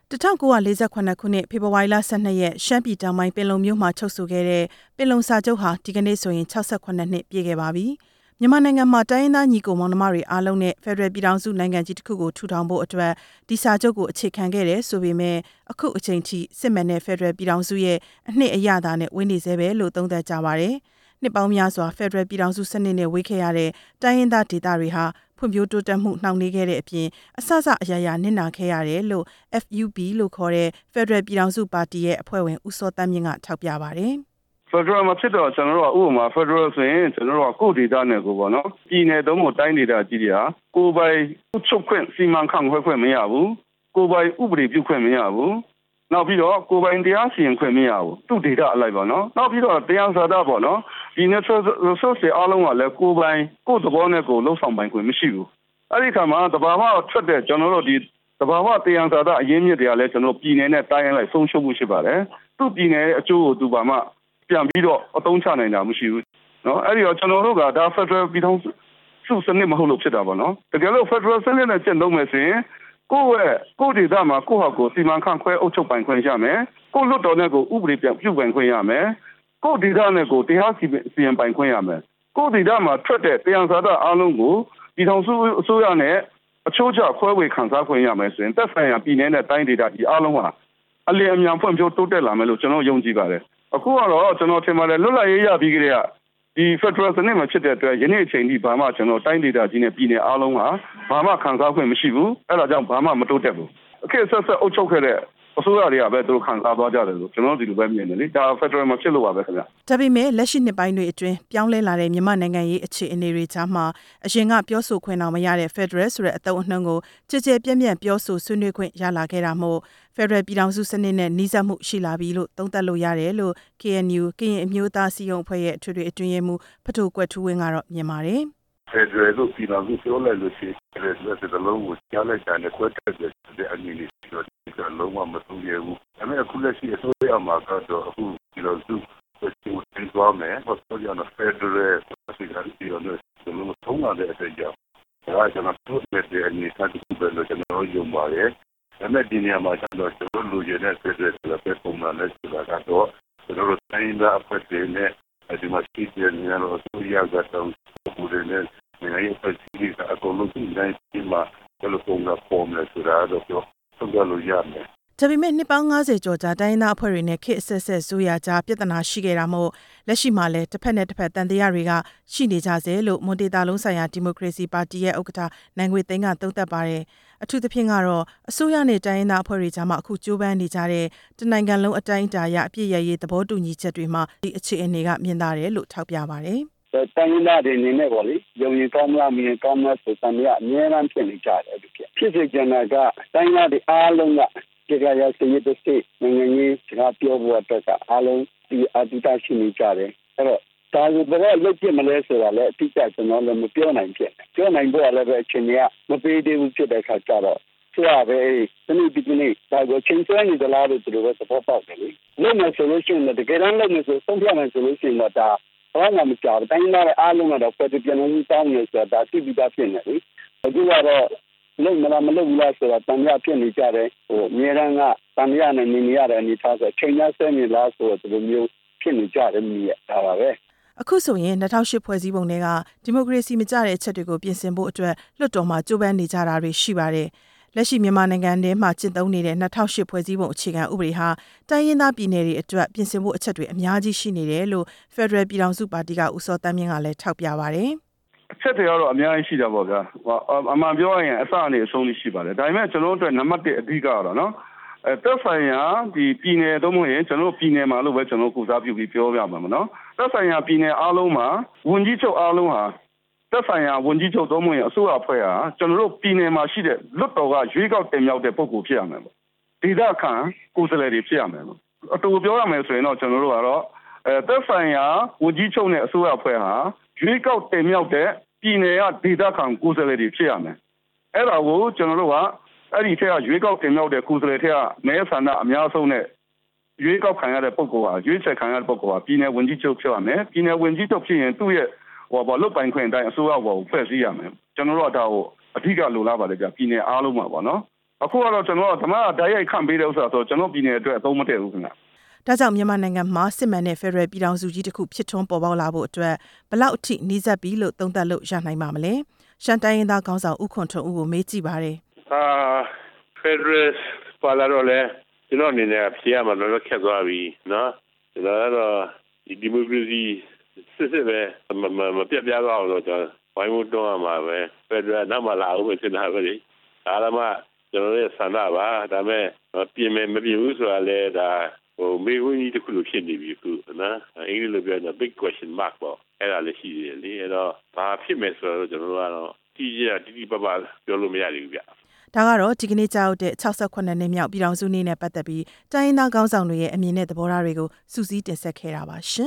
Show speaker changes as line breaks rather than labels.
1948ခုနှစ်ဖေဖော်ဝါရီလ12ရက်ရှမ်းပြည်တောင်ပိုင်းပင်လုံမြို့မှာချုပ်ဆိုခဲ့တဲ့ပင်လုံစာချုပ်ဟာဒီကနေ့ဆိုရင်68နှစ်ပြည့်ခဲ့ပါပြီ။မြန်မာနိုင်ငံမှာတိုင်းရင်းသားညီကိုမောင်နှမတွေအားလုံးနဲ့ဖက်ဒရယ်ပြည်ထောင်စုနိုင်ငံကြီးတစ်ခုကိုထူထောင်ဖို့အတွက်ဒီစာချုပ်ကိုအခြေခံခဲ့တဲ့ဆိုပေမဲ့အခုအချိန်ထိစစ်မှန်တဲ့ဖက်ဒရယ်ပြည်ထောင်စုရဲ့အနှစ်အရသာနဲ့ဝင်းနေသေးပဲလို့သုံးသပ်ကြပါတယ်။နှစ်ပေါင်းများစွာဖက်ဒရယ်ပြည်ထောင်စုစနစ်နဲ့ဝေးခဲ့ရတဲ့တိုင်းရင်းသားဒေသတွေဟာဖွံ့ဖြိုးတိုးတက်မှုနှောင့်နှေးခဲ့တဲ့အပြင်အဆအရာရာနစ်နာခဲ့ရတယ်လို့ FUB လို့ခေါ်တဲ့ Federal ပြည်ထောင်စုပါတီရဲ့အဖွဲ့ဝင်ဦးစောတန်းမြင့်ကထောက်ပြပါတယ်
။ Federal မှာဖြစ်တော့ကျွန်တော်တို့ကဥပမာ Federal ဆိုရင်ကျွန်တော်တို့ကကိုယ်ဒေသနဲ့ကိုပေါ့နော်ပြည်နယ်သုံးဖို့တိုင်းဒေသကြီးတွေဟာကိုယ်ပိုင်ချုပ်ခွင့်စီမံခန့်ခွဲခွင့်မရဘူးကိုယ်ပိုင်ဥပဒေပြုခွင့်မရဘူးနောက်ပြီးတော့ကိုယ်ပိုင်တရားစီရင်ခွင့်မရဘူးသူ့ဒေသအလိုက်ပေါ့နော်နောက်ပြီးတော့တရားစာသားပေါ့နော်ဒီ natural resource တွေအားလုံးကလည်းကိုယ်ပိုင်ကိုယ်သဘောနဲ့ကိုယ်လှုပ်ဆောင်ပိုင်ခွင့်မရှိဘူးအဲ့ဒီခါမှာတဘာဝထွက်တဲ့ကျွန်တော်တို့ဒီတဘာဝတရားစာသားအရင်းမြစ်တွေကလည်းကျွန်တော်ပြည်နယ်နဲ့တိုင်းလိုက်ဆုံးရှုံးမှုရှိပါတယ်သူ့ပြည်နယ်ရဲ့အကျိုးကိုသူဘာမှပြန်ပြီးတော့အသုံးချနိုင်တာမရှိဘူးเนาะအဲ့ဒီတော့ကျွန်တော်တို့ကဒါ Federal ပြည်ထောင်စုစနစ်မဟုတ်လို့ဖြစ်တာပေါ့နော်တကယ်လို့ Federal စနစ်နဲ့ကျင့်သုံးမယ်ဆိုရင်ကိုယ့်ဒေသမှာကိုယ့်ဟာကိုယ်စီမံခန့်ခွဲအုပ်ချုပ်ပိုင်ခွင့်ရမယ်ကိုယ့်လွတ်တော်နဲ့ကိုဥပဒေပြုပိုင်ခွင့်ရမယ်ကိုယ့်ဒေသနဲ့ကိုတရားစီရင်ပိုင်ခွင့်ရမယ်ကိုယ့်ဒေသမှာထွက်တဲ့တရားစာသားအားလုံးကိုပြည်ထောင်စုအစိုးရနဲ့အချိုးကျခွဲဝေခံစားခွင့်ရမယ်ဆိုရင်သက်ဆိုင်ရာပြည်နယ်နဲ့တိုင်းဒေသကြီးအားလုံးဟာအလျင်အမြန်ဖွံ့ဖြိုးတိုးတက်လာမယ်လို့ကျွန်တော်ယုံကြည်ပါတယ်အခုကတော့ကျွန်တော်ထင်ပါတယ်လွတ်လပ်ရေးရပြီးကြတဲ့ဒီ Federal စနစ်မှာဖြစ်တဲ့အတွက်ယနေ့အချိန်ထိဘာမှကျွန်တော်တိုင်းဒေသကြီးနဲ့ပြည်နယ်အားလုံးဟာဘာမှခံစားခွင့်မရှိဘူးအဲ့ဒါကြောင့်ဘာမှမတိုးတက်ဘူးအခက်ဆက်အုပ်ချုပ်ခဲ့တဲ့အစိုးရတွေကပဲသူတို့ခံစားသွားကြတယ်လို့ကျွန်တော်ဒီလိုပဲမြင်တယ်လေဒါ Federal မှာဖြစ်လို့ပါပဲခင်ဗျ
ဒါပေမဲ့လက်ရှိနှစ်ပိုင်းတွေအတွင်းပြောင်းလဲလာတဲ့မြန်မာနိုင်ငံရေးအခြေအနေတွေကြားမှာအရင်ကပြောဆိုခွင့်တော်မရတဲ့ Federal ဆိုတဲ့အသုံးအနှုန်းကိုကြည်ကြဲပြန့်ပြန့်ပြောဆိုဆွေးနွေးခွင့်ရလာခဲ့တာမို့ Federal ပြည်ထောင်စုစနစ်နဲ့နှီးစပ်မှုရှိလာပြီလို့သုံးသပ်လို့ရတယ်လို့ KNU ကရင်အမျိုးသားစီရင်အဖွဲ့ရဲ့အထွေထွေအတွင်းရေးမှူးဖထိုးကွက်ထူးဝင်းကတော့မြင်ပါတယ်
Federal လို့ပြည်ထောင်စုပြောလိုက်လို့ရှိရင်Federal တဲ့လုံးကိုကြားလိုက်တဲ့ကွက်တက်တဲ့အမည်လေးတော့ဒီလုံးဝမသုံးရဘူးဒါပေမဲ့အခုလက်ရှိအစိုးရမှာကတော့အခုပြည်ထောင်စုကိုတင်သွားမယ်ဟောဆိုရတဲ့ Federal ပြည်ထောင်စုလုံးသုံးလာတဲ့အချိန်ကြောင့်ဒါကကျွန်တော်တို့ရဲ့အနေအထားတစ်ခုပဲလို့ကျွန်တော်ယုံပါတယ်ဒါပေမဲ့ဒီနေရာမှာကျွန်တော်လူရတဲ့ Federal ပဲပုံမှန်လဲဆိုတာကတော့ကျွန်တော်တို့တိုင်းသားအဖွဲ့တွေနဲ့ဒီမှာရှိတဲ့နေရာတော့ဆိုရကတော့ဘူရနဲ့နိုင်ငံရေးဖွဲ့စည်းတာအကုန်လုံးဒီတိုင်းဒီမှာဘယ်လိုပုံကပေါ်မလဲဆိုတာတော့ပြောလို့ရမယ်
ဒါပေမဲ့နှစ်ပေါင်း90ကျော်ကြာတိုင်းသားအဖွဲ့တွေနဲ့ခေတ်အဆက်ဆက်ဆိုရကြားပြဿနာရှိခဲ့တာမို့လက်ရှိမှာလည်းတစ်ဖက်နဲ့တစ်ဖက်တန်တရားတွေကရှိနေကြစေလို့မွန်ဒေတာလုံးဆိုင်ရာဒီမိုကရေစီပါတီရဲ့ဥက္ကဋ္ဌနိုင်ငွေသိန်းကသုံးသပ်ပါတယ်အထူးသဖြင့်ကတော့အစိုးရနဲ့တိုင်းရင်းသားအဖွဲ့တွေကြားမှာအခုကြိုးပမ်းနေကြတဲ့တနိုင်ငံလုံးအတိုင်းအတာအရအပြည့်ရရေးသဘောတူညီချက်တွေမှာဒီအခြေအနေကမြင်သာတယ်လို့ထောက်ပြပါတယ်
တိုင်းရင်းသားတွေအနေနဲ့ပေါ့လေယုံကြည်ကောင်းမလားမမြင်ကောင်းမလားဆိုတဲ့နေရာအများအားဖြင့်နေကြတယ်ဖြစ်စေချင်တာကတိုင်းရင်းသားတွေအားလုံးကဒီကရစည်တဲ့စိတ်နိုင်ငံရေးစကားပြောဖို့အတွက်အားလုံးဒီအတူတရှိနေကြတယ်အဲ့တော့ဒါကိုဘယ်တော့လုပ်ပြမလဲဆိုတာလည်းအတိအကျကျွန်တော်လည်းမပြောနိုင်ဖြစ်ပြောနိုင်ဖို့လည်းပဲအချိန်ကြီးမပေးသေးဘူးဖြစ်တဲ့အခါကျတော့ဆိုရပဲဒီနေ့ဒီနေ့ဒါကိုချင်းစွဲနေသလားလို့သူတို့ပဲသဘောပေါက်တယ်လေလုပ်မယ်ဆိုလို့ရှိရင်တကယ်တမ်းလုပ်မယ်ဆိုဆုံးဖြတ်မယ်ဆိုလို့ရှိရင်တော့ဒါဘာမှမကြောက်တိုင်းသားတွေအားလုံးကတော့ဖွဲ့ပြန်လို့တောင်းနေဆိုတာသိပြီးသားဖြစ်နေလေအခုကတော့လုံမလားမလုံဘူးလားဆိုတာတန်ရဖြစ်နေကြတယ်အများရန်ကတန်ရနဲ့နေရတဲ့အနေထားဆိုချိန်ရဆဲနေလားဆိုတော့ဒီလိုမျိုးဖြစ်နေကြတယ်မြည်ဒါပါပဲ
အခုဆိုရင်2008ဖွဲ့စည်းပုံတွေကဒီမိုကရေစီမကျတဲ့အချက်တွေကိုပြင်ဆင်ဖို့အတွက်လွှတ်တော်မှာကြိုးပမ်းနေကြတာတွေရှိပါတယ်လက်ရှိမြန်မာနိုင်ငံထဲမှာကျင့်သုံးနေတဲ့2008ဖွဲ့စည်းပုံအခြေခံဥပဒေဟာတိုင်းရင်းသားပြည်နယ်တွေအတွက်ပြင်ဆင်ဖို့အချက်တွေအများကြီးရှိနေတယ်လို့ Federal ပြည်ထောင်စုပါတီကဦးစောတန်းမြင့်ကလည်းထောက်ပြပါတယ်
အချက်တွေကတော့အများကြီးရှိတာပေါ့ဗျာအမှန်ပြောရရင်အစအနေအဆုံးလေးရှိပါတယ်ဒါပေမဲ့ကျွန်တော်တို့အတွက်နံပါတ်1အဓိကကတော့နော်သက်ဆိုင်ရာဒီပြည်နယ်သုံးဖို့ရင်ကျွန်တော်ပြည်နယ်မှာလို့ပဲကျွန်တော်ကုစားပြုပြီးပြောပြမှာမနော်သက်ဆိုင်ရာပြည်နယ်အားလုံးမှာဝန်ကြီးချုပ်အားလုံးဟာသက်ဆိုင်ရာဝန်ကြီးချုပ်သုံးဖို့ရင်အစိုးရအဖွဲ့ဟာကျွန်တော်တို့ပြည်နယ်မှာရှိတဲ့လွတ်တော်ကရွေးကောက်တင်မြှောက်တဲ့ပုဂ္ဂိုလ်ဖြစ်ရမယ်ပေါ့ဒေသခံကိုယ်စားလှယ်တွေဖြစ်ရမယ်ပေါ့အတူပြောရမယ်ဆိုရင်တော့ကျွန်တော်တို့ကတော့သက်ဆိုင်ရာဝန်ကြီးချုပ်နဲ့အစိုးရအဖွဲ့ဟာရွေးကောက်တင်မြှောက်တဲ့ပြည်နယ်ကဒေသခံကိုယ်စားလှယ်တွေဖြစ်ရမယ်အဲ့ဒါကိုကျွန်တော်တို့ကအဲ့ဒီထက်ကရွေးကောက်တင်မြှောက်တဲ့ကိုယ်စားလှယ်ထက်ကမဲဆန္ဒအများဆုံးနဲ့ရွေးကောက်ခံရတဲ့ပုဂ္ဂိုလ်ဟာရွေးချယ်ခံရတဲ့ပုဂ္ဂိုလ်ဟာပြည်နယ်ဝန်ကြီးချုပ်ဖြစ်ရမယ်ပြည်နယ်ဝန်ကြီးချုပ်ဖြစ်ရင်သူ့ရဲ့လွတ်ပိုင်ခွင့်အတိုင်းအစိုးရဘော်ကိုဖွဲ့စည်းရမယ်ကျွန်တော်တို့ကဒါကိုအဓိကလိုလားပါတယ်ကြာပြည်နယ်အားလုံးမှာပေါ့နော်အခုကတော့ကျွန်တော်ဓမ္မဓာတ်ရိုက်ခံပေးတဲ့ဥစ္စာဆိုကျွန်တော်ပြည်နယ်အတွက်အသုံးမတည့်ဘူးခင်ဗျာ
ဒါကြောင့်မြန်မာနိုင်ငံမှာစစ်မှန်တဲ့ဖက်ဒရယ်ပြည်ထောင်စုကြီးတစ်ခုဖြစ်ထွန်းပေါ်ပေါက်လာဖို့အတွက်ဘလောက်အထိနှီးစပ်ပြီးလို့သုံးသပ်လို့ရနိုင်မှာမလဲရှမ်းတိုင်းရင်းသားခေါင်းဆောင်ဦးခွန်ထွန်းဦးကိုမေးကြည့်ပါတယ်
ဖက်ဒရယ်ပါလာတော့လေကျွန်တော်အနေနဲ့ဖြေရမှာတော့ခက်သွားပြီနော်ဒါတော့ဒီမိုကရေစီစစ်ပဲမပြတ်ပြားသွားအောင်တော့ကျွန်တော်ဝိုင်းဝန်းတွန်းရမှာပဲဖက်ဒရယ်နောက်မှလာအောင်ပဲစဉ်းစားပါလိမ့်အားလုံးကကျွန်တော်ရဲ့ဆန္ဒပါဒါပေမဲ့ပြင်မယ်မပြင်ဘူးဆိုတာလေဒါမေးခွန်းကြီးတစ်ခုလိုဖြစ်နေပြီခုနော်အင်္ဂလိပ်လိုပြောရင် big question mark ပေါ့အဲ့ဒါလည်းရှိသေးတယ်လေအဲ့တော့ဘာဖြစ်မယ်ဆိုတော့ကျွန်တော်တို့ကတော့တိပပပြောလို့မရဘူးဗျ
ဒါကတော့ဒီကနေ့ကြောက်တဲ့68နှစ်မြောက်ပြည်ထောင်စုနေ့နဲ့ပတ်သက်ပြီးတိုင်းရင်းသားခေါင်းဆောင်တွေရဲ့အမြင်နဲ့သဘောထားတွေကိုစူးစီးတင်ဆက်ခဲ့တာပါရှင်